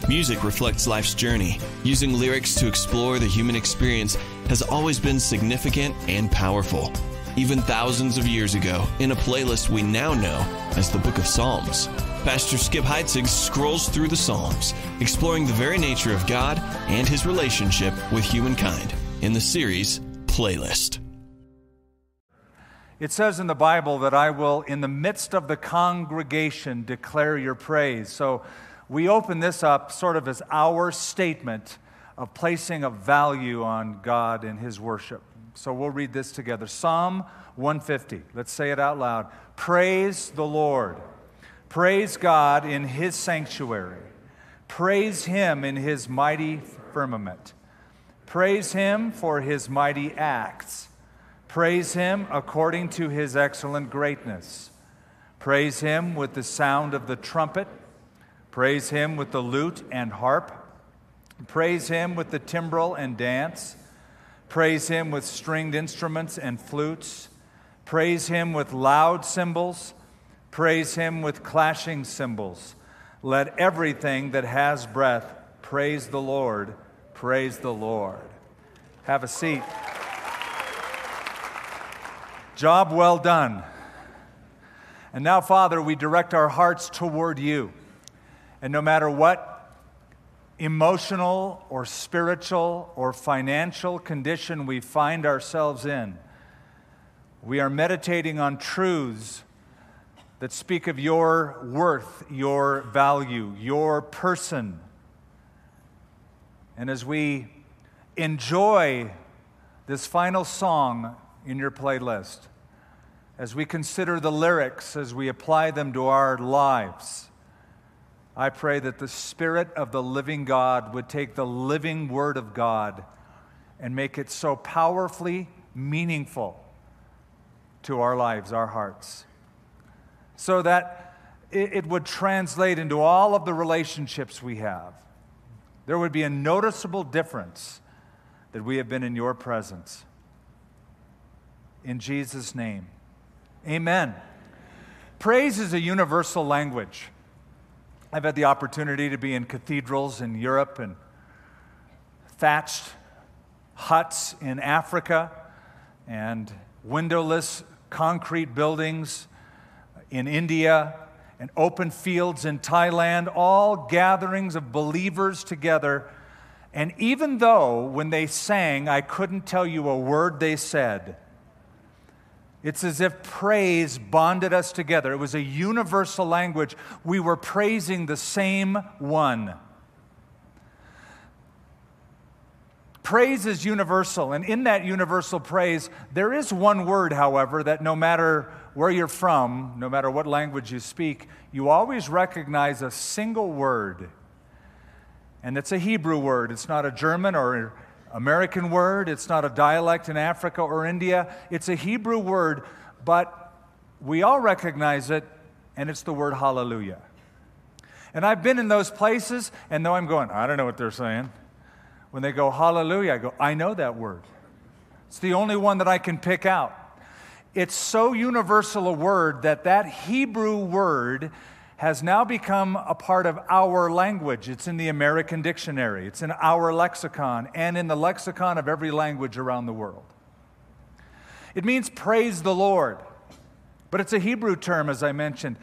Music reflects life's journey. Using lyrics to explore the human experience has always been significant and powerful. Even thousands of years ago, in a playlist we now know as the Book of Psalms, Pastor Skip Heitzig scrolls through the Psalms, exploring the very nature of God and His relationship with humankind in the series Playlist. It says in the Bible that I will, in the midst of the congregation, declare your praise. So we open this up sort of as our statement of placing a value on God and His worship. So we'll read this together. Psalm 150. Let's say it out loud. Praise the Lord. Praise God in His sanctuary. Praise Him in His mighty firmament. Praise Him for His mighty acts. Praise Him according to His excellent greatness. Praise Him with the sound of the trumpet. Praise Him with the lute and harp. Praise Him with the timbrel and dance. Praise Him with stringed instruments and flutes. Praise Him with loud cymbals. Praise Him with clashing cymbals. Let everything that has breath praise the Lord. Praise the Lord. Have a seat. Job well done. And now, Father, we direct our hearts toward You. And no matter what emotional or spiritual or financial condition we find ourselves in, we are meditating on truths that speak of Your worth, Your value, Your person. And as we enjoy this final song in Your playlist, as we consider the lyrics, as we apply them to our lives, I pray that the Spirit of the living God would take the living Word of God and make it so powerfully meaningful to our lives, our hearts, so that it would translate into all of the relationships we have. There would be a noticeable difference that we have been in Your presence. In Jesus' name, amen. Praise is a universal language. I've had the opportunity to be in cathedrals in Europe and thatched huts in Africa and windowless concrete buildings in India and open fields in Thailand, all gatherings of believers together. And even though when they sang, I couldn't tell you a word they said, it's as if praise bonded us together. It was a universal language. We were praising the same one. Praise is universal, and in that universal praise, there is one word, however, that no matter where you're from, no matter what language you speak, you always recognize a single word. And it's a Hebrew word. It's not a German or American word. It's not a dialect in Africa or India. It's a Hebrew word, but we all recognize it, and it's the word hallelujah. And I've been in those places, and though I'm going, I don't know what they're saying, when they go hallelujah, I go, I know that word. It's the only one that I can pick out. It's so universal a word that Hebrew word has now become a part of our language. It's in the American dictionary. It's in our lexicon and in the lexicon of every language around the world. It means praise the Lord. But it's a Hebrew term, as I mentioned.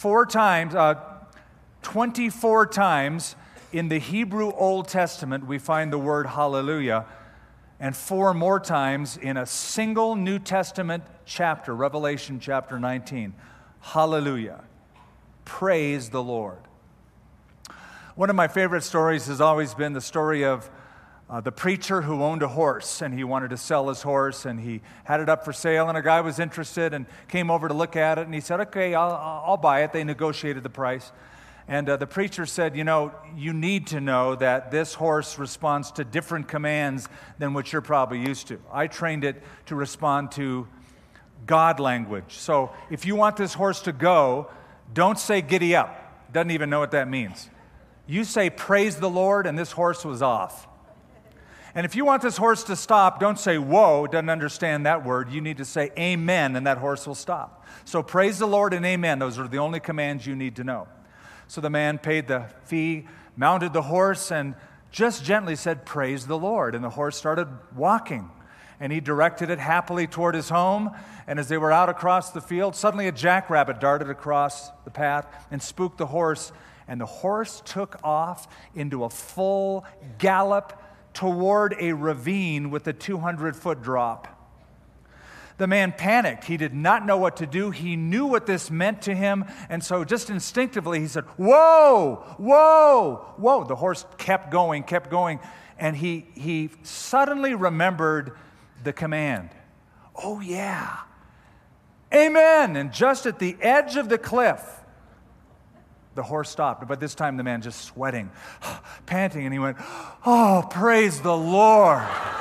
24 times in the Hebrew Old Testament we find the word hallelujah, and 4 more times in a single New Testament chapter, Revelation chapter 19. Hallelujah. Praise the Lord. One of my favorite stories has always been the story of the preacher who owned a horse, and he wanted to sell his horse, and he had it up for sale, and a guy was interested and came over to look at it, and he said, okay, I'll buy it. They negotiated the price. And the preacher said, you know, you need to know that this horse responds to different commands than what you're probably used to. I trained it to respond to God language. So if you want this horse to go, don't say giddy up. Doesn't even know what that means. You say praise the Lord, and this horse was off. And if you want this horse to stop, don't say whoa, doesn't understand that word. You need to say amen, and that horse will stop. So praise the Lord and amen. Those are the only commands you need to know. So the man paid the fee, mounted the horse, and just gently said, "Praise the Lord." And the horse started walking. And he directed it happily toward his home. And as they were out across the field, suddenly a jackrabbit darted across the path and spooked the horse. And the horse took off into a full gallop toward a ravine with a 200-foot drop. The man panicked. He did not know what to do. He knew what this meant to him. And so just instinctively he said, "Whoa, whoa, whoa." The horse kept going. And he suddenly remembered the command. "Oh, yeah. Amen." And just at the edge of the cliff, the horse stopped. But this time the man just sweating, panting, and he went, "Oh, praise the Lord."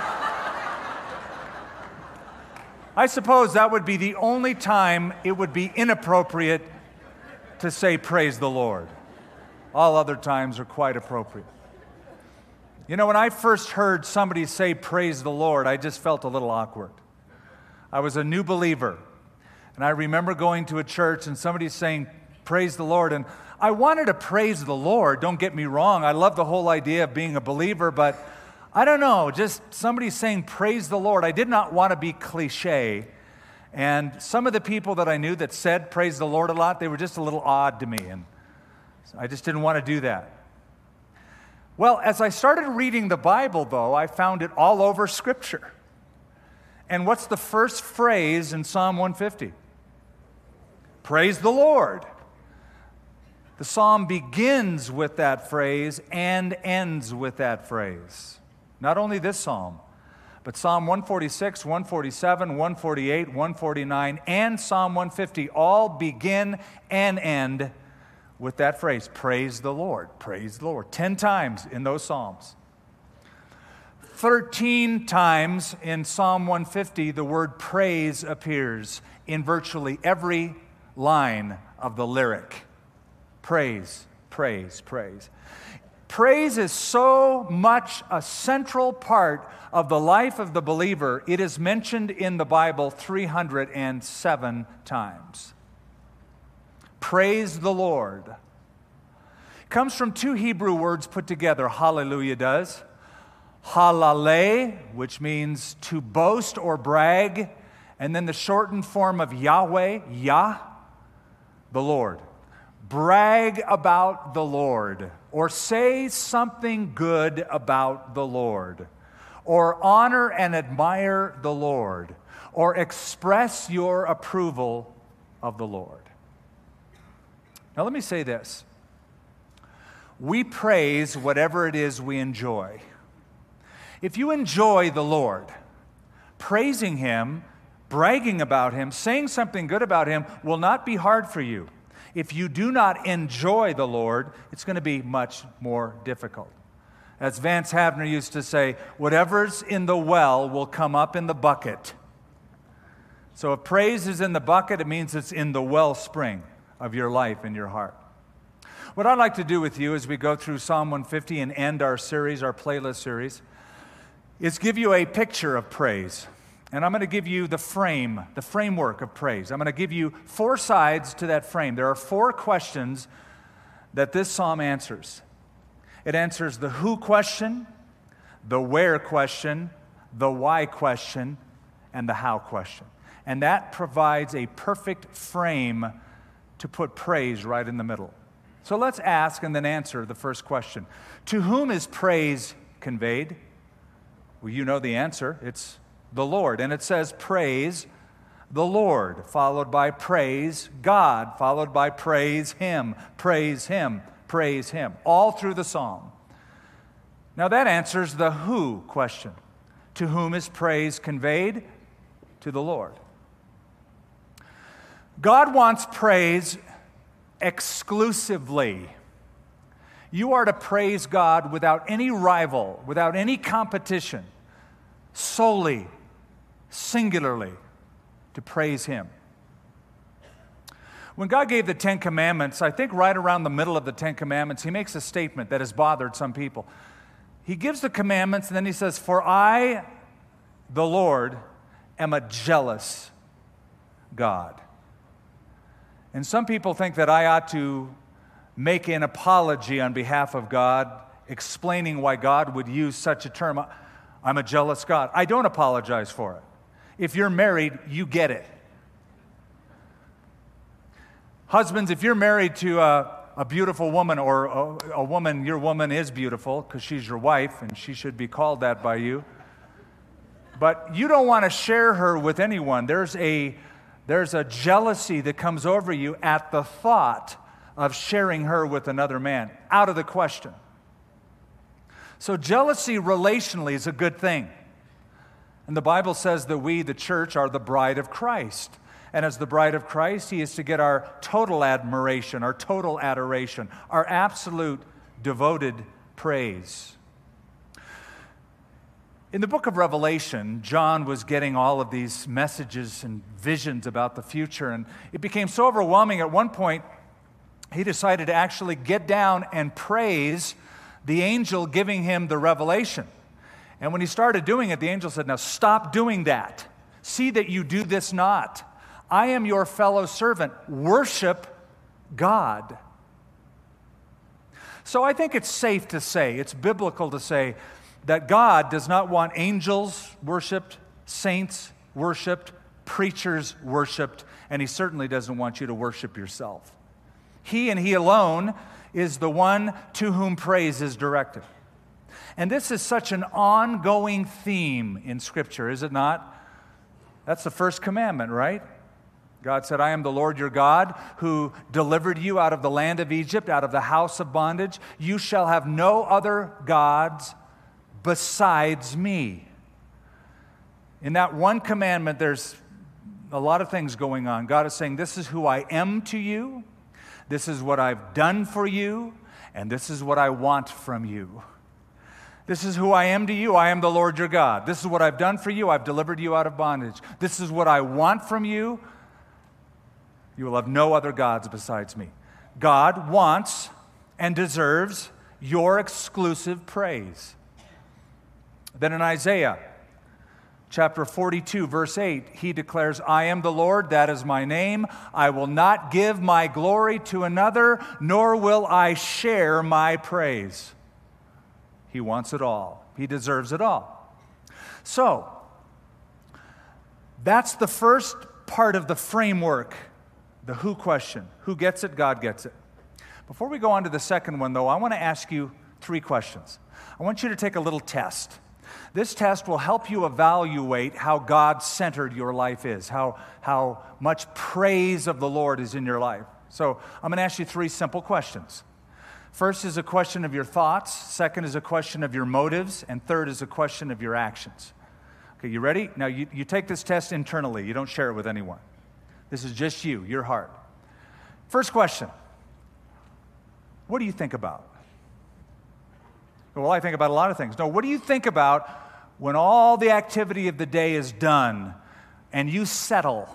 I suppose that would be the only time it would be inappropriate to say praise the Lord. All other times are quite appropriate. You know, when I first heard somebody say praise the Lord, I just felt a little awkward. I was a new believer, and I remember going to a church and somebody saying praise the Lord, and I wanted to praise the Lord, don't get me wrong. I love the whole idea of being a believer, but I don't know, just somebody saying praise the Lord. I did not want to be cliche, and some of the people that I knew that said praise the Lord a lot, they were just a little odd to me, and I just didn't want to do that. Well, as I started reading the Bible, though, I found it all over Scripture. And what's the first phrase in Psalm 150? Praise the Lord. The psalm begins with that phrase and ends with that phrase. Not only this psalm, but Psalm 146, 147, 148, 149, and Psalm 150 all begin and end with that phrase, praise the Lord, praise the Lord. 10 times in those psalms. 13 times in Psalm 150, the word praise appears in virtually every line of the lyric. Praise, praise, praise. Praise is so much a central part of the life of the believer, it is mentioned in the Bible 307 times. Praise the Lord. It comes from two Hebrew words put together, hallelujah does. Halaleh, which means to boast or brag, and then the shortened form of Yahweh, Yah, the Lord. Brag about the Lord, or say something good about the Lord, or honor and admire the Lord, or express your approval of the Lord. Now let me say this. We praise whatever it is we enjoy. If you enjoy the Lord, praising Him, bragging about Him, saying something good about Him will not be hard for you. If you do not enjoy the Lord, it's going to be much more difficult. As Vance Havner used to say, whatever's in the well will come up in the bucket. So if praise is in the bucket, it means it's in the wellspring of your life and your heart. What I'd like to do with you as we go through Psalm 150 and end our series, our playlist series, is give you a picture of praise. And I'm going to give you the framework of praise. I'm going to give you 4 sides to that frame. There are 4 questions that this psalm answers. It answers the who question, the where question, the why question, and the how question. And that provides a perfect frame to put praise right in the middle. So let's ask and then answer the first question. To whom is praise conveyed? Well, you know the answer. It's the Lord. And it says praise the Lord, followed by praise God, followed by praise Him, praise Him, praise Him, all through the psalm. Now that answers the who question. To whom is praise conveyed? To the Lord. God wants praise exclusively. You are to praise God without any rival, without any competition, solely, singularly, to praise Him. When God gave the 10 Commandments, I think right around the middle of the 10 Commandments, He makes a statement that has bothered some people. He gives the commandments and then He says, "For I, the Lord, am a jealous God." And some people think that I ought to make an apology on behalf of God, explaining why God would use such a term. I'm a jealous God. I don't apologize for it. If you're married, you get it. Husbands, if you're married to a beautiful woman, or a woman, your woman is beautiful because she's your wife and she should be called that by you, but you don't want to share her with anyone. There's a jealousy that comes over you at the thought of sharing her with another man. Out of the question. So jealousy relationally is a good thing. And the Bible says that we, the church, are the bride of Christ. And as the bride of Christ, He is to get our total admiration, our total adoration, our absolute devoted praise. In the book of Revelation, John was getting all of these messages and visions about the future, and it became so overwhelming at one point, he decided to actually get down and praise the angel giving him the revelation. And when he started doing it, the angel said, "Now stop doing that. See that you do this not. I am your fellow servant. Worship God." So I think it's safe to say, it's biblical to say, that God does not want angels worshiped, saints worshiped, preachers worshiped, and He certainly doesn't want you to worship yourself. He and He alone is the one to whom praise is directed. And this is such an ongoing theme in Scripture, is it not? That's the first commandment, right? God said, "I am the Lord your God who delivered you out of the land of Egypt, out of the house of bondage. You shall have no other gods besides me." In that one commandment, there's a lot of things going on. God is saying, this is who I am to you, this is what I've done for you, and this is what I want from you. This is who I am to you. I am the Lord your God. This is what I've done for you. I've delivered you out of bondage. This is what I want from you. You will have no other gods besides me. God wants and deserves your exclusive praise. Then in Isaiah chapter 42, verse 8, He declares, "I am the Lord, that is my name. I will not give my glory to another, nor will I share my praise." He wants it all. He deserves it all. So, that's the first part of the framework, the who question. Who gets it? God gets it. Before we go on to the second one, though, I want to ask you 3 questions. I want you to take a little test. This test will help you evaluate how God-centered your life is, how much praise of the Lord is in your life. So I'm going to ask you 3 simple questions. First is a question of your thoughts. Second is a question of your motives. And third is a question of your actions. Okay, you ready? Now, you take this test internally. You don't share it with anyone. This is just you, your heart. First question. What do you think about? Well, I think about a lot of things. No, what do you think about when all the activity of the day is done and you settle?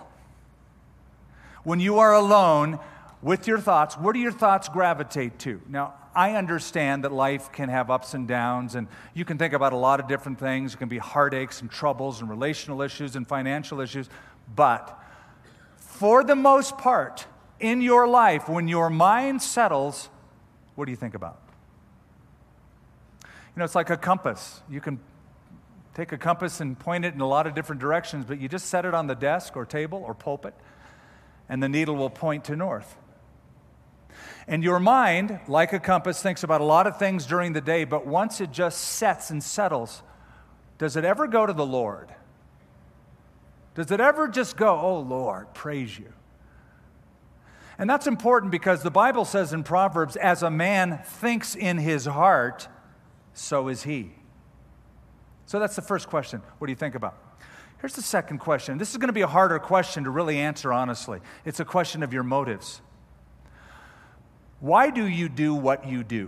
When you are alone with your thoughts, where do your thoughts gravitate to? Now, I understand that life can have ups and downs, and you can think about a lot of different things. It can be heartaches and troubles and relational issues and financial issues. But for the most part, in your life, when your mind settles, what do you think about? You know, it's like a compass. You can take a compass and point it in a lot of different directions, but you just set it on the desk or table or pulpit, and the needle will point to north. And your mind, like a compass, thinks about a lot of things during the day, but once it just sets and settles, does it ever go to the Lord? Does it ever just go, "Oh, Lord, praise you"? And that's important because the Bible says in Proverbs, as a man thinks in his heart, so is he. So that's the first question. What do you think about? Here's the second question. This is going to be a harder question to really answer honestly. It's a question of your motives. Why do you do what you do?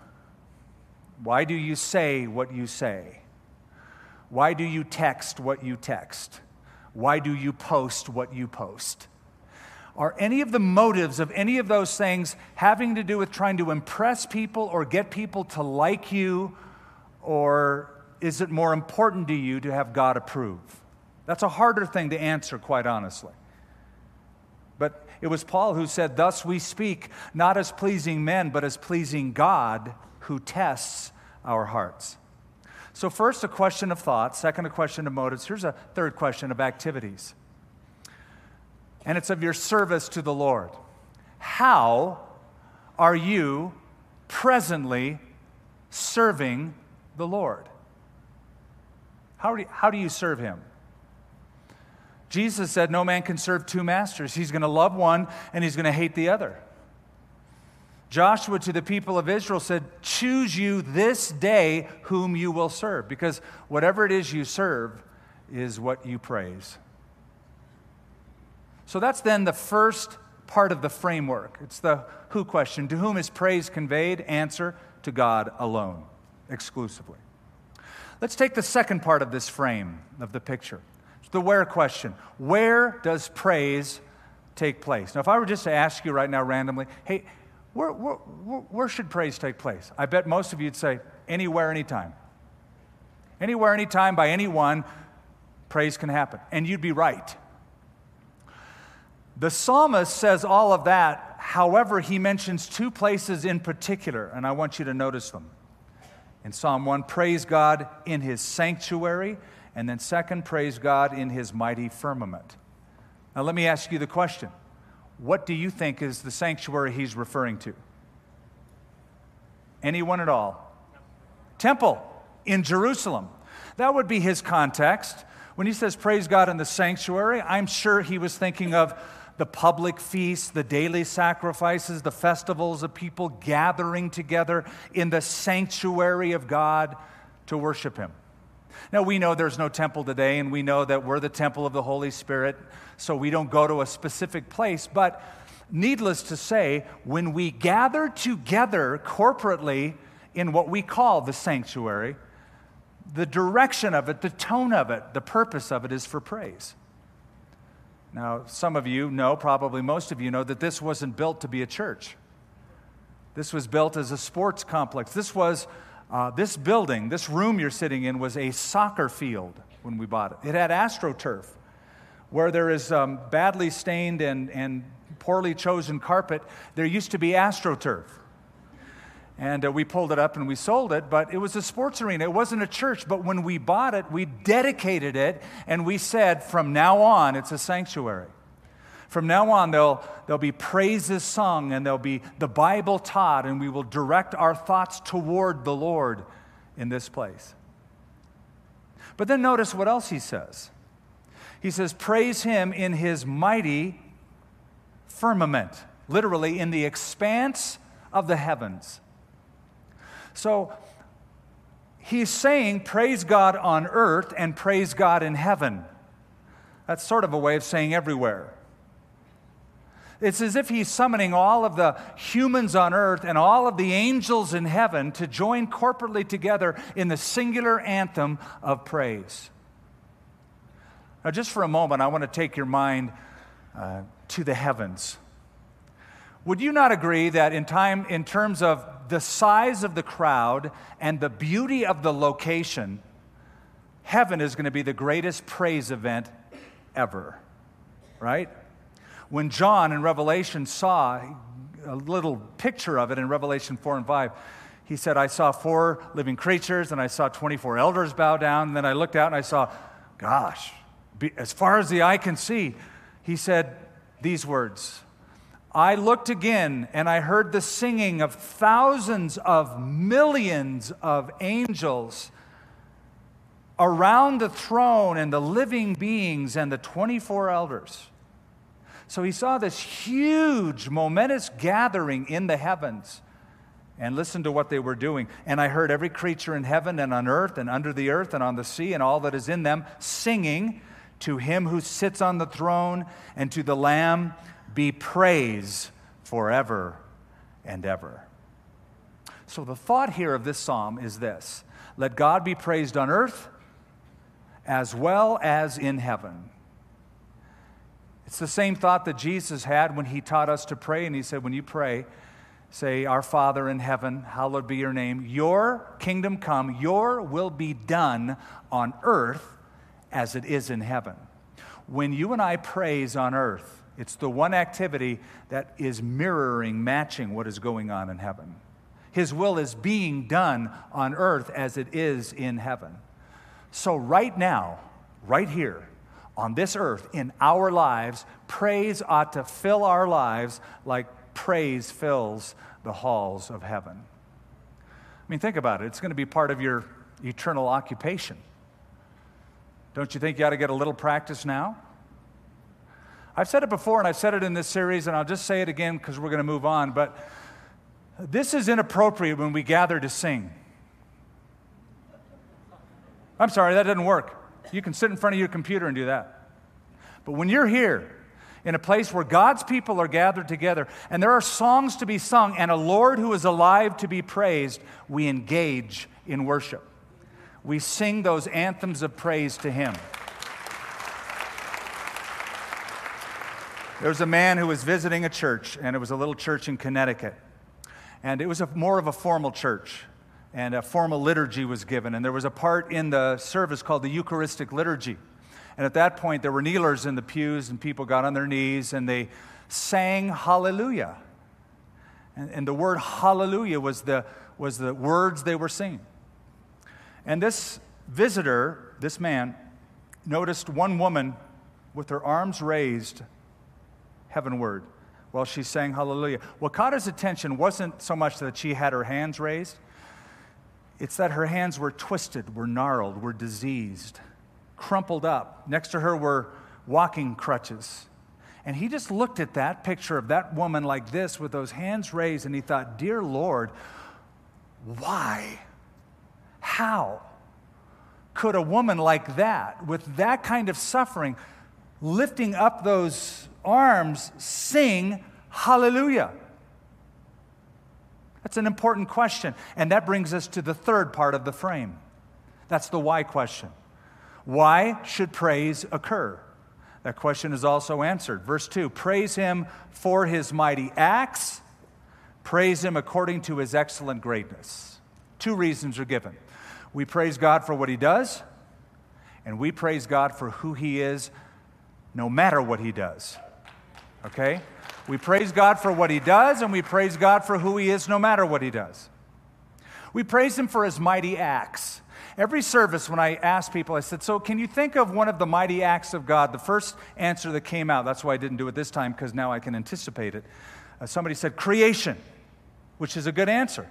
Why do you say what you say? Why do you text what you text? Why do you post what you post? Are any of the motives of any of those things having to do with trying to impress people or get people to like you, or is it more important to you to have God approve? That's a harder thing to answer, quite honestly. But It was Paul who said, "Thus we speak, not as pleasing men, but as pleasing God, who tests our hearts." So first, a question of thought. Second, a question of motives. Here's a third question of activities. And it's of your service to the Lord. How are you presently serving the Lord? How do you serve Him? Jesus said no man can serve two masters. He's going to love one and he's going to hate the other. Joshua to the people of Israel said, choose you this day whom you will serve, because whatever it is you serve is what you praise. So that's then the first part of the framework. It's the who question. To whom is praise conveyed? Answer, to God alone, exclusively. Let's take the second part of this frame of the picture. It's the where question. Where does praise take place? Now, if I were just to ask you right now randomly, hey, where should praise take place? I bet most of you would say, anywhere, anytime. Anywhere, anytime, by anyone, praise can happen. And you'd be right. The psalmist says all of that. However, he mentions two places in particular, and I want you to notice them. In Psalm 1, praise God in His sanctuary, and then second, praise God in His mighty firmament. Now let me ask you the question. What do you think is the sanctuary he's referring to? Anyone at all? Temple in Jerusalem. That would be his context. When he says praise God in the sanctuary, I'm sure he was thinking of the public feasts, the daily sacrifices, the festivals of people gathering together in the sanctuary of God to worship Him. Now, we know there's no temple today, and we know that we're the temple of the Holy Spirit, so we don't go to a specific place. But needless to say, when we gather together corporately in what we call the sanctuary, the direction of it, the tone of it, the purpose of it is for praise. Now, some of you know, probably most of you know, that this wasn't built to be a church. This was built as a sports complex. This building, this room you're sitting in, was a soccer field when we bought it. It had AstroTurf, where there is badly stained and poorly chosen carpet. There used to be AstroTurf. And we pulled it up and we sold it, but it was a sports arena. It wasn't a church, but when we bought it, we dedicated it, and we said, from now on, it's a sanctuary. From now on, there'll be praises sung, and there'll be the Bible taught, and we will direct our thoughts toward the Lord in this place. But then notice what else he says. He says, praise Him in His mighty firmament, literally in the expanse of the heavens. So he's saying praise God on earth and praise God in heaven. That's sort of a way of saying everywhere. It's as if he's summoning all of the humans on earth and all of the angels in heaven to join corporately together in the singular anthem of praise. Now, just for a moment, I want to take your mind to the heavens. Would you not agree that in terms of the size of the crowd and the beauty of the location, heaven is going to be the greatest praise event ever, right? When John in Revelation saw a little picture of it in Revelation 4 and 5, he said, I saw 4 living creatures and I saw 24 elders bow down. And then I looked out and I saw, gosh, as far as the eye can see, he said these words, I looked again and I heard the singing of thousands of millions of angels around the throne and the living beings and the 24 elders. So he saw this huge, momentous gathering in the heavens and listened to what they were doing. And I heard every creature in heaven and on earth and under the earth and on the sea and all that is in them singing, to Him who sits on the throne and to the Lamb be praise forever and ever. So the thought here of this psalm is this: let God be praised on earth as well as in heaven. It's the same thought that Jesus had when He taught us to pray, and He said, when you pray, say, Our Father in heaven, hallowed be your name. Your kingdom come, your will be done on earth as it is in heaven. When you and I praise on earth, It's the one activity that is mirroring, matching what is going on in heaven. His will is being done on earth as it is in heaven. So right now, right here, on this earth, in our lives, praise ought to fill our lives like praise fills the halls of heaven. I mean, think about it. It's going to be part of your eternal occupation. Don't you think you ought to get a little practice now? I've said it before, and I've said it in this series, and I'll just say it again because we're going to move on, but this is inappropriate when we gather to sing. I'm sorry, that doesn't work. You can sit in front of your computer and do that. But when you're here, in a place where God's people are gathered together, and there are songs to be sung, and a Lord who is alive to be praised, we engage in worship. We sing those anthems of praise to Him. There was a man who was visiting a church, and it was a little church in Connecticut. And it was more of a formal church, and a formal liturgy was given. And there was a part in the service called the Eucharistic liturgy. And at that point, there were kneelers in the pews, and people got on their knees, and they sang hallelujah. And the word hallelujah was the words they were singing. And this visitor, this man, noticed one woman with her arms raised heavenward while she sang hallelujah. What caught his attention wasn't so much that she had her hands raised. It's that her hands were twisted, were gnarled, were diseased, crumpled up. Next to her were walking crutches. And he just looked at that picture of that woman like this with those hands raised, and he thought, dear Lord, why? How could a woman like that, with that kind of suffering, lifting up those arms, sing hallelujah? That's an important question. And that brings us to the third part of the frame. That's the why question. Why should praise occur? That question is also answered. Verse 2, praise Him for His mighty acts. Praise Him according to His excellent greatness. Two reasons are given. We praise God for what He does, and we praise God for who He is no matter what He does. Okay? We praise God for what He does, and we praise God for who He is no matter what He does. We praise Him for His mighty acts. Every service, when I ask people, I said, so can you think of one of the mighty acts of God? The first answer that came out, that's why I didn't do it this time, because now I can anticipate it. Somebody said creation, which is a good answer.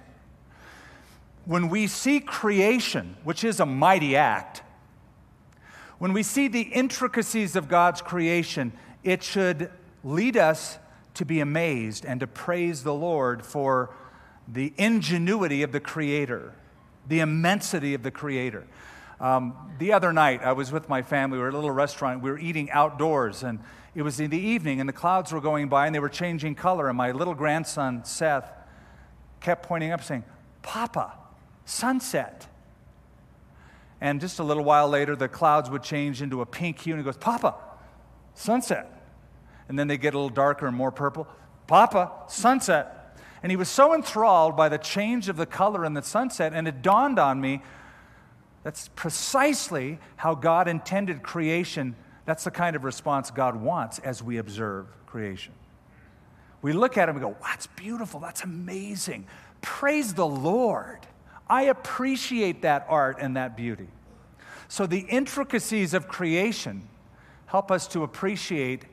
When we see creation, which is a mighty act, when we see the intricacies of God's creation, it should lead us to be amazed and to praise the Lord for the ingenuity of the Creator, the immensity of the Creator. The other night, I was with my family. We were at a little restaurant. We were eating outdoors, and it was in the evening, and the clouds were going by, and they were changing color, and my little grandson, Seth, kept pointing up, saying, Papa, sunset. And just a little while later, the clouds would change into a pink hue, and he goes, Papa, sunset. And then they get a little darker and more purple. Papa, sunset. And he was so enthralled by the change of the color in the sunset, and it dawned on me, that's precisely how God intended creation. That's the kind of response God wants as we observe creation. We look at it and we go, wow, that's beautiful, that's amazing. Praise the Lord. I appreciate that art and that beauty. So the intricacies of creation help us to appreciate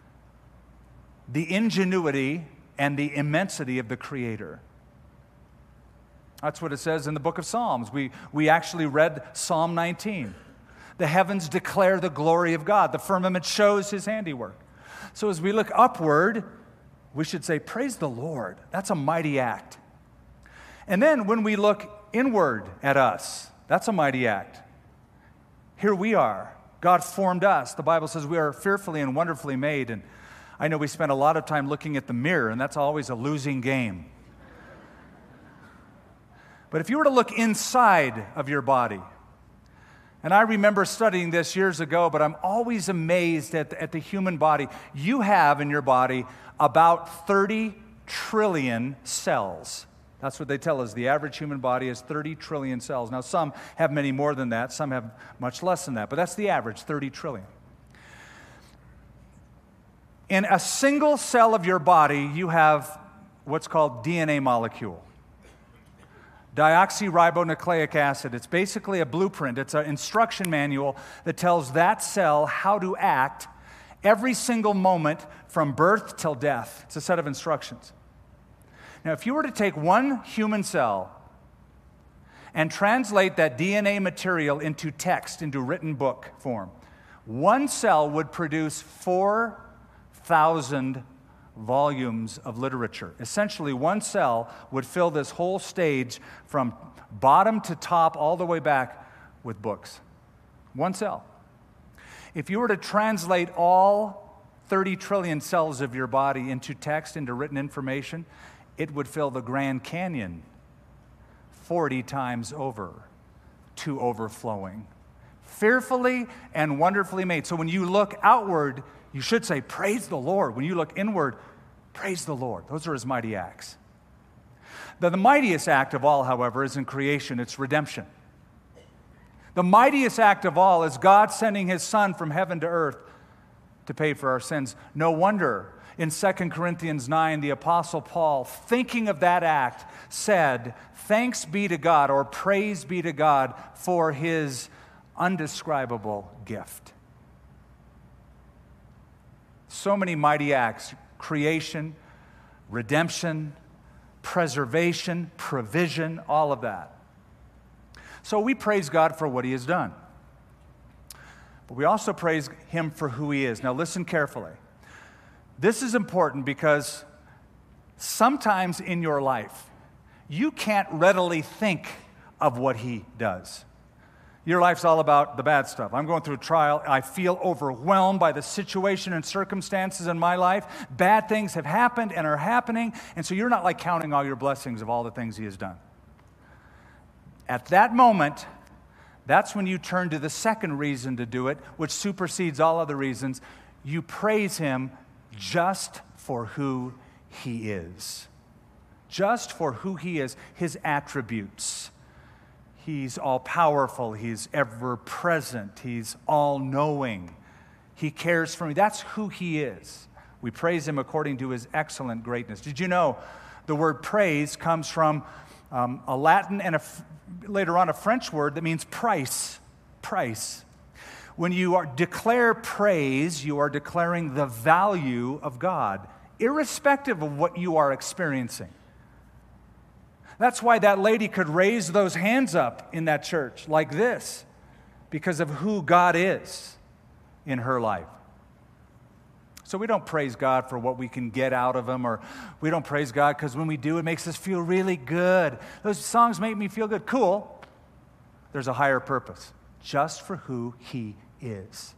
the ingenuity and the immensity of the Creator. That's what it says in the book of Psalms. We actually read Psalm 19. The heavens declare the glory of God. The firmament shows His handiwork. So as we look upward, we should say, praise the Lord. That's a mighty act. And then when we look inward at us, that's a mighty act. Here we are. God formed us. The Bible says we are fearfully and wonderfully made. And I know we spend a lot of time looking at the mirror, and that's always a losing game. But if you were to look inside of your body, and I remember studying this years ago, but I'm always amazed at the human body. You have in your body about 30 trillion cells. That's what they tell us. The average human body has 30 trillion cells. Now, some have many more than that. Some have much less than that. But that's the average, 30 trillion. In a single cell of your body, you have what's called DNA molecule. Deoxyribonucleic acid. It's basically a blueprint. It's an instruction manual that tells that cell how to act every single moment from birth till death. It's a set of instructions. Now, if you were to take one human cell and translate that DNA material into text, into written book form, one cell would produce 4,000 volumes of literature. Essentially, one cell would fill this whole stage from bottom to top all the way back with books. One cell. If you were to translate all 30 trillion cells of your body into text, into written information, it would fill the Grand Canyon 40 times over to overflowing. Fearfully and wonderfully made. So when you look outward, you should say, praise the Lord. When you look inward, praise the Lord. Those are his mighty acts. The mightiest act of all, however, is in creation. It's redemption. The mightiest act of all is God sending his Son from heaven to earth to pay for our sins. No wonder in 2 Corinthians 9, the Apostle Paul, thinking of that act, said, thanks be to God, or praise be to God, for his undescribable gift. So many mighty acts: creation, redemption, preservation, provision, all of that. So we praise God for what he has done. But we also praise him for who he is. Now listen carefully. This is important because sometimes in your life, you can't readily think of what he does. Your life's all about the bad stuff. I'm going through a trial. I feel overwhelmed by the situation and circumstances in my life. Bad things have happened and are happening, and so you're not like counting all your blessings of all the things he has done. At that moment, that's when you turn to the second reason to do it, which supersedes all other reasons. You praise him just for who he is. Just for who he is, his attributes. He's all-powerful. He's ever-present. He's all-knowing. He cares for me. That's who he is. We praise him according to his excellent greatness. Did you know the word praise comes from a Latin and later on a French word that means price? Price. When you declare praise, you are declaring the value of God, irrespective of what you are experiencing. That's why that lady could raise those hands up in that church like this, because of who God is in her life. So we don't praise God for what we can get out of him, or we don't praise God because when we do, it makes us feel really good. Those songs make me feel good. Cool. There's a higher purpose, just for who he is.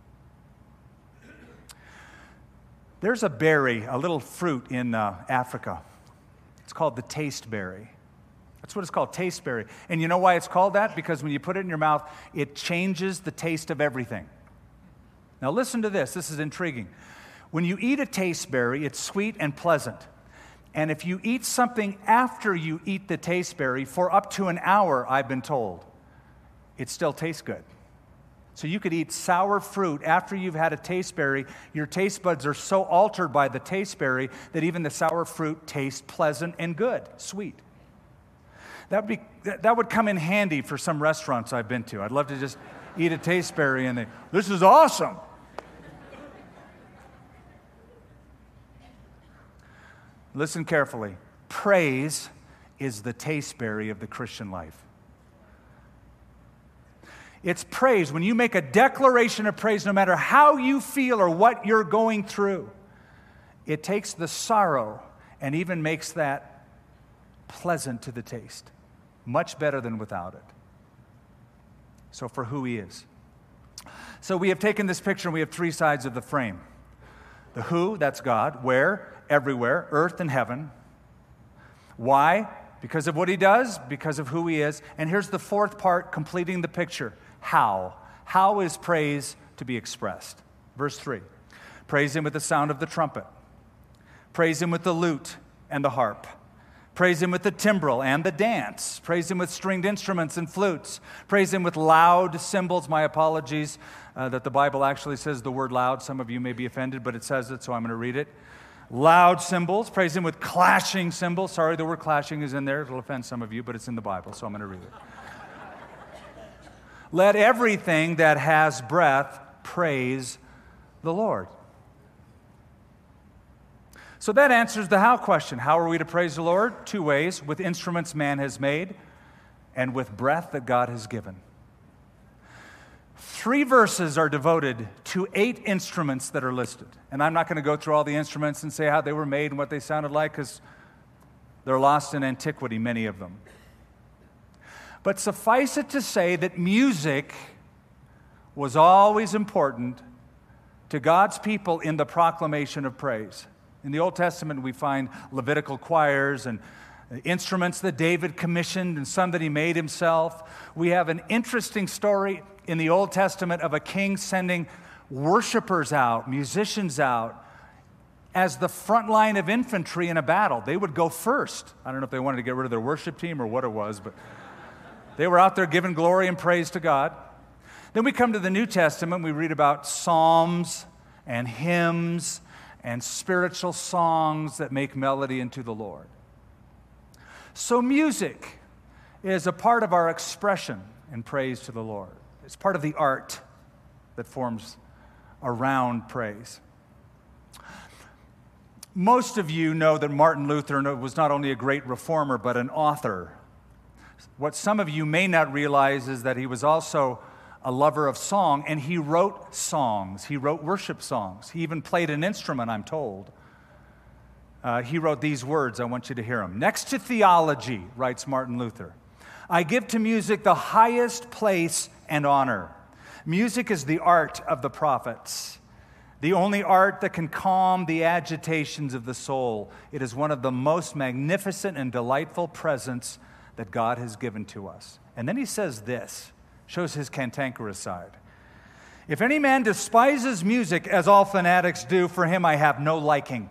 There's a berry, a little fruit in Africa. It's called the tasteberry. That's what it's called, tasteberry. And you know why it's called that? Because when you put it in your mouth, it changes the taste of everything. Now listen to this. This is intriguing. When you eat a tasteberry, it's sweet and pleasant. And if you eat something after you eat the tasteberry for up to an hour, I've been told, it still tastes good. So you could eat sour fruit after you've had a tasteberry. Your taste buds are so altered by the tasteberry that even the sour fruit tastes pleasant and good, sweet. That would come in handy for some restaurants I've been to. I'd love to just eat a tasteberry and this is awesome. Listen carefully. Praise is the tasteberry of the Christian life. It's praise. When you make a declaration of praise, no matter how you feel or what you're going through, it takes the sorrow and even makes that pleasant to the taste. Much better than without it. So for who he is. So we have taken this picture and we have three sides of the frame. The who, that's God. Where? Everywhere. Earth and heaven. Why? Because of what he does, because of who he is. And here's the fourth part completing the picture. How? How is praise to be expressed? Verse 3. Praise him with the sound of the trumpet. Praise him with the lute and the harp. Praise Him with the timbrel and the dance. Praise Him with stringed instruments and flutes. Praise Him with loud cymbals. My apologies that the Bible actually says the word loud. Some of you may be offended, but it says it, so I'm going to read it. Loud cymbals. Praise Him with clashing cymbals. Sorry, the word clashing is in there. It'll offend some of you, but it's in the Bible, so I'm going to read it. Let everything that has breath praise the Lord. So that answers the how question. How are we to praise the Lord? Two ways: with instruments man has made, and with breath that God has given. 3 verses are devoted to 8 instruments that are listed. And I'm not going to go through all the instruments and say how they were made and what they sounded like, because they're lost in antiquity, many of them. But suffice it to say that music was always important to God's people in the proclamation of praise. In the Old Testament, we find Levitical choirs and instruments that David commissioned and some that he made himself. We have an interesting story in the Old Testament of a king sending worshipers out, musicians out, as the front line of infantry in a battle. They would go first. I don't know if they wanted to get rid of their worship team or what it was, but they were out there giving glory and praise to God. Then we come to the New Testament. We read about psalms and hymns and spiritual songs that make melody unto the Lord. So music is a part of our expression in praise to the Lord. It's part of the art that forms around praise. Most of you know that Martin Luther was not only a great reformer, but an author. What some of you may not realize is that he was also a lover of song, and he wrote songs. He wrote worship songs. He even played an instrument, I'm told. He wrote these words. I want you to hear them. Next to theology, writes Martin Luther, I give to music the highest place and honor. Music is the art of the prophets, the only art that can calm the agitations of the soul. It is one of the most magnificent and delightful presents that God has given to us. And then he says this, shows his cantankerous side. If any man despises music, as all fanatics do, for him I have no liking.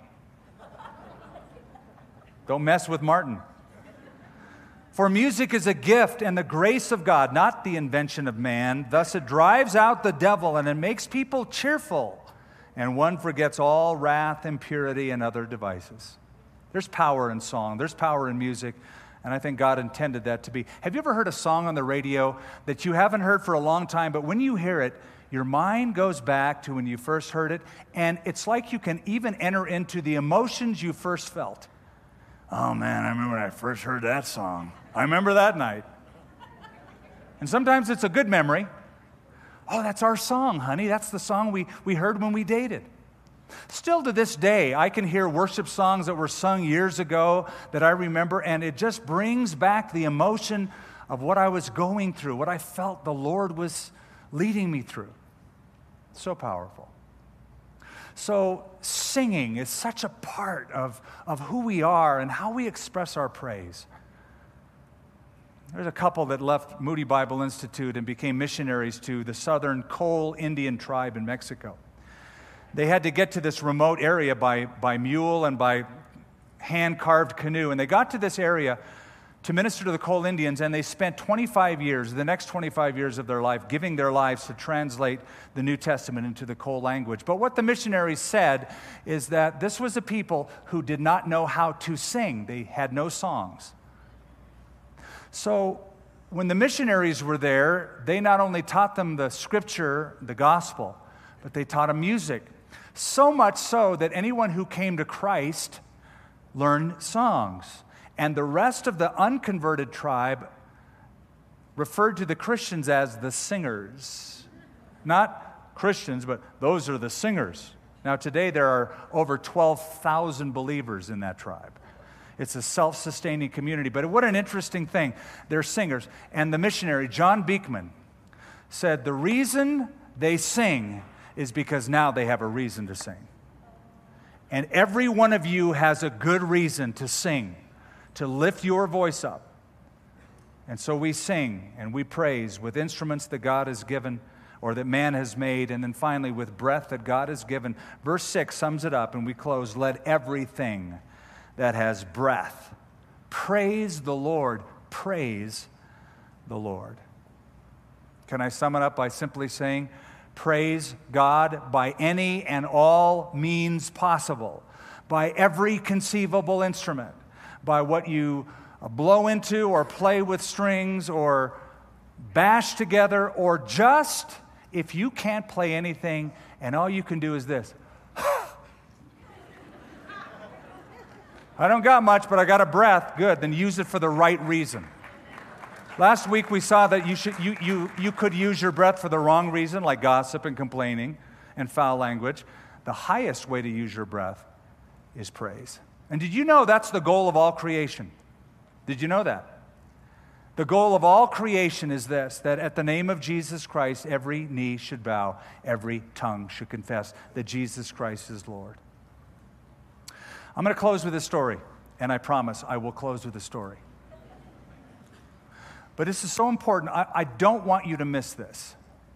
Don't mess with Martin. For music is a gift and the grace of God, not the invention of man. Thus it drives out the devil and it makes people cheerful. And one forgets all wrath, impurity, and other devices. There's power in song. There's power in music. And I think God intended that to be. Have you ever heard a song on the radio that you haven't heard for a long time, but when you hear it, your mind goes back to when you first heard it, and it's like you can even enter into the emotions you first felt. Oh man, I remember when I first heard that song. I remember that night. And sometimes it's a good memory. Oh, that's our song, honey. That's the song we heard when we dated. Still to this day, I can hear worship songs that were sung years ago that I remember, and it just brings back the emotion of what I was going through, what I felt the Lord was leading me through. So powerful. So singing is such a part of who we are and how we express our praise. There's a couple that left Moody Bible Institute and became missionaries to the southern Cole Indian tribe in Mexico. They had to get to this remote area by mule and by hand-carved canoe. And they got to this area to minister to the Cole Indians, and they spent 25 years, the next 25 years of their life, giving their lives to translate the New Testament into the Cole language. But what the missionaries said is that this was a people who did not know how to sing. They had no songs. So when the missionaries were there, they not only taught them the scripture, the gospel, but they taught them music. So much so that anyone who came to Christ learned songs. And the rest of the unconverted tribe referred to the Christians as the singers. Not Christians, but those are the singers. Now today there are over 12,000 believers in that tribe. It's a self-sustaining community. But what an interesting thing. They're singers. And the missionary, John Beekman, said the reason they sing is because now they have a reason to sing. And every one of you has a good reason to sing, to lift your voice up. And so we sing and we praise with instruments that God has given or that man has made, and then finally with breath that God has given. Verse 6 sums it up and we close. Let everything that has breath Praise the Lord. Praise the Lord. Can I sum it up by simply saying, praise God by any and all means possible, by every conceivable instrument, by what you blow into or play with strings or bash together, or just if you can't play anything and all you can do is this. I don't got much, but I got a breath. Good, then use it for the right reason. Last week we saw that you could use your breath for the wrong reason, like gossip and complaining and foul language. The highest way to use your breath is praise. And did you know that's the goal of all creation? Did you know that? The goal of all creation is this, that at the name of Jesus Christ, every knee should bow, every tongue should confess that Jesus Christ is Lord. I'm going to close with a story, and I promise I will close with a story. But this is so important. I don't want you to miss this.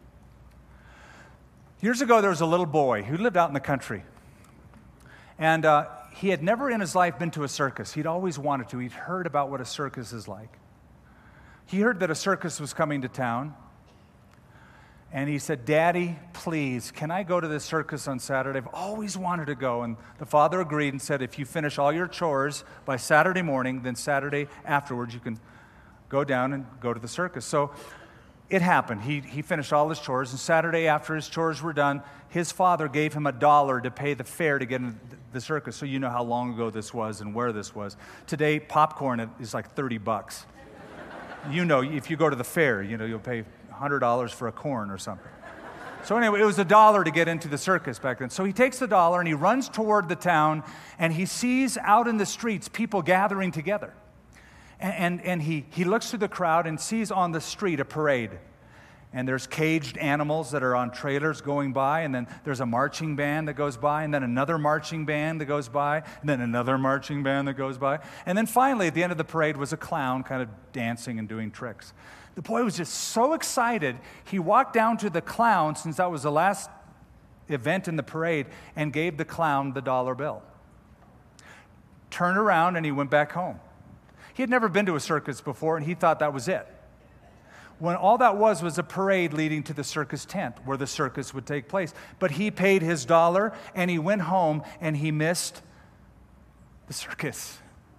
Years ago, there was a little boy who lived out in the country. And he had never in his life been to a circus. He'd always wanted to. He'd heard about what a circus is like. He heard that a circus was coming to town. And he said, "Daddy, please, can I go to this circus on Saturday? I've always wanted to go." And the father agreed and said, "If you finish all your chores by Saturday morning, then Saturday afterwards you can go down and go to the circus." So it happened. He finished all his chores, and Saturday after his chores were done, his father gave him $1 to pay the fare to get into the circus. So you know how long ago this was and where this was. Today, popcorn is like $30. You know, if you go to the fair, you know, you'll pay $100 for a corn or something. So anyway, it was $1 to get into the circus back then. So he takes the $1 and he runs toward the town, and he sees out in the streets people gathering together. And he looks through the crowd and sees on the street a parade. And there's caged animals that are on trailers going by, and then there's a marching band that goes by, and then another marching band that goes by, and then another marching band that goes by. And then finally, at the end of the parade, was a clown kind of dancing and doing tricks. The boy was just so excited, he walked down to the clown, since that was the last event in the parade, and gave the clown the $1 bill. Turned around, and he went back home. He had never been to a circus before, and he thought that was it. When all that was a parade leading to the circus tent where the circus would take place. But he paid his $1, and he went home, and he missed the circus.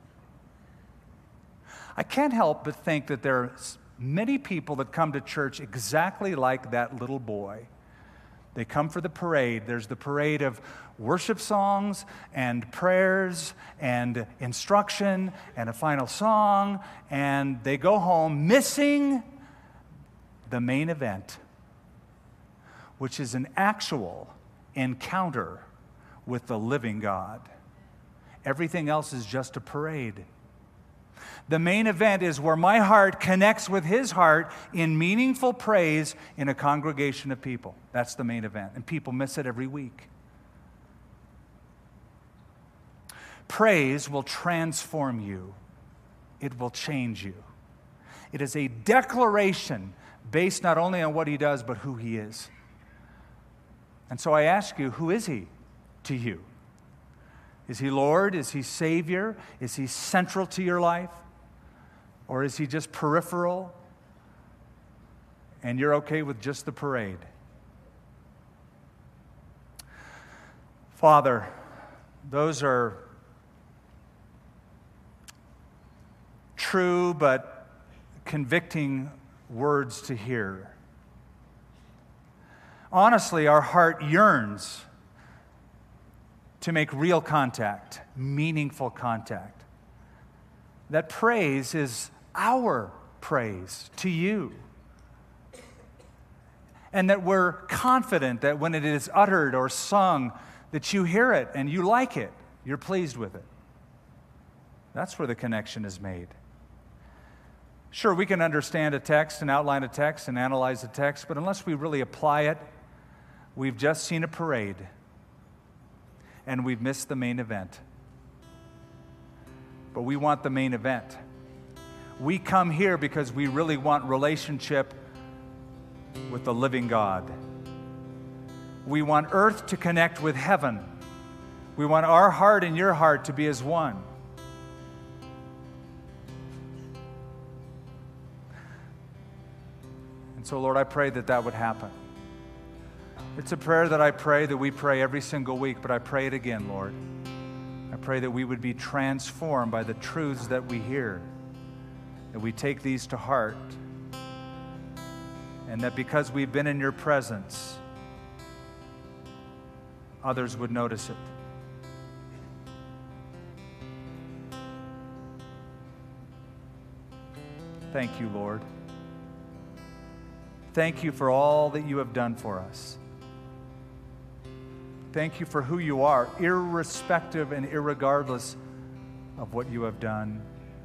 I can't help but think that there are many people that come to church exactly like that little boy. They come for the parade. There's the parade of worship songs and prayers and instruction and a final song, and they go home missing the main event, which is an actual encounter with the living God. Everything else is just a parade. The main event is where my heart connects with His heart in meaningful praise in a congregation of people. That's the main event, and people miss it every week. Praise will transform you. It will change you. It is a declaration based not only on what He does, but who He is. And so I ask you, who is He to you? Is He Lord? Is He Savior? Is He central to your life? Or is He just peripheral, and you're okay with just the parade? Father, those are true but convicting words to hear. Honestly, our heart yearns to make real contact, meaningful contact. That praise is our praise to you. And that we're confident that when it is uttered or sung, that you hear it and you like it, you're pleased with it. That's where the connection is made. Sure, we can understand a text and outline a text and analyze a text, but unless we really apply it, we've just seen a parade and we've missed the main event. But we want the main event. We come here because we really want relationship with the living God. We want earth to connect with heaven. We want our heart and your heart to be as one. And so, Lord, I pray that that would happen. It's a prayer that I pray, that we pray every single week, but I pray it again, Lord. I pray that we would be transformed by the truths that we hear, that we take these to heart, and that because we've been in your presence, others would notice it. Thank you, Lord. Thank you for all that you have done for us. Thank you for who you are, irrespective and irregardless of what you have done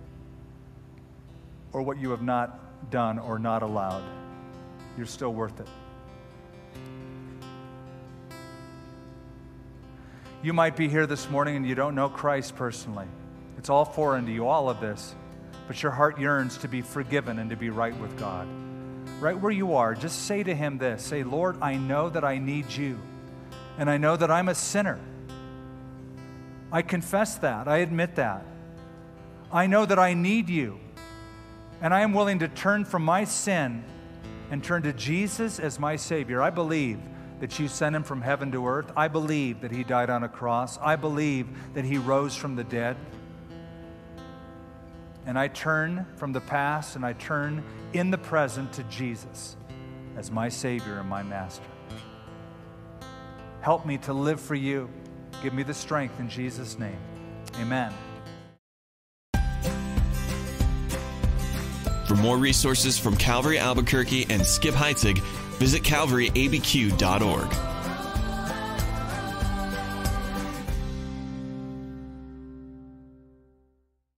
or what you have not done or not allowed. You're still worth it. You might be here this morning and you don't know Christ personally. It's all foreign to you, all of this. But your heart yearns to be forgiven and to be right with God. Right where you are, just say to Him this. Say, Lord, I know that I need you. And I know that I'm a sinner. I confess that. I admit that. I know that I need you. And I am willing to turn from my sin and turn to Jesus as my Savior. I believe that you sent Him from heaven to earth. I believe that He died on a cross. I believe that He rose from the dead. And I turn from the past and I turn in the present to Jesus as my Savior and my Master. Help me to live for you. Give me the strength in Jesus' name. Amen. For more resources from Calvary Albuquerque and Skip Heitzig, visit calvaryabq.org.